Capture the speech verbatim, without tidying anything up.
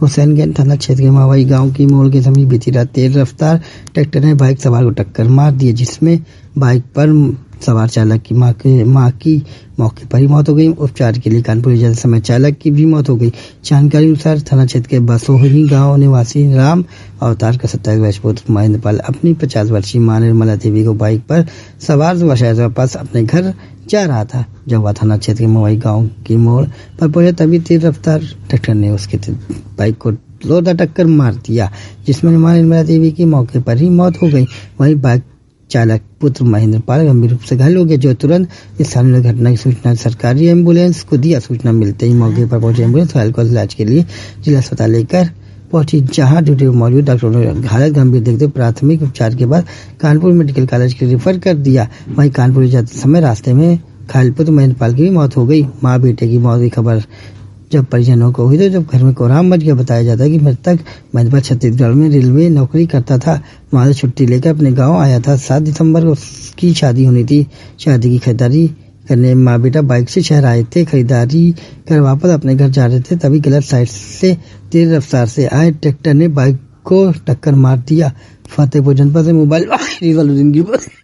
हुसैनगंज थाना क्षेत्र के मावाई गांव की मोड़ के समीप बीती रात तेज रफ्तार ट्रैक्टर ने बाइक सवार को टक्कर मार दी, जिसमें बाइक पर सवार चालक की मां के मां की मौके पर ही मौत हो गई। उपचार के लिए कानपुर ले जाते समय चालक की भी मौत हो गई। जानकारी अनुसार थाना क्षेत्र के बसोहरी गांव निवासी राम अवतार का सत्ताईस वर्षीय पुत्र महेंद्र पाल अपनी पचास वर्षीय मां निर्मला देवी को बाइक पर सवार वशायद पास अपने घर जा रहा था। जब वह थाना क्षेत्र के मवाई गांव की मोड़ पर पहुंचा तभी तेज रफ्तार ट्रैक्टर ने उसके बाइक को जोरदार टक्कर मार दिया, जिसमें मां निर्मला देवी की मौके पर ही मौत हो गई। वहीं बाइक चालक पुत्र महेंद्र पाल गंभीर रूप से घायल हो गया, जो तुरंत स्थानीय घटना की सूचना सरकारी एम्बुलेंस को दिया। सूचना मिलते ही मौके पर पहुंचे एम्बुलेंस घायल को इलाज के लिए जिला अस्पताल लेकर पहुंची, जहां ड्यूटी में मौजूद डॉक्टरों ने हालत गंभीर देखते प्राथमिक उपचार के बाद कानपुर मेडिकल कॉलेज के रेफर कर दिया। वहीं कानपुर जाते समय रास्ते में घायल पुत्र महेंद्र पाल की भी मौत हो गई। मां बेटे की मौत की खबर जब परिजनों को हुई तो जब घर में कोहराम मच गया। बताया जाता है कि मृतक महेंद्र पाल छत्तीसगढ़ में रेलवे नौकरी करता था। वहां से छुट्टी लेकर अपने गांव आया था। सात दिसंबर को उसकी शादी होनी थी। शादी की खरीदारी करने माँ बेटा बाइक से शहर आए थे। खरीदारी कर वापस अपने घर जा रहे थे, तभी गलत साइड से तेज रफ्तार से आए ट्रैक्टर ने बाइक को टक्कर मार दिया। फतेहपुर जनपद से मोबाइल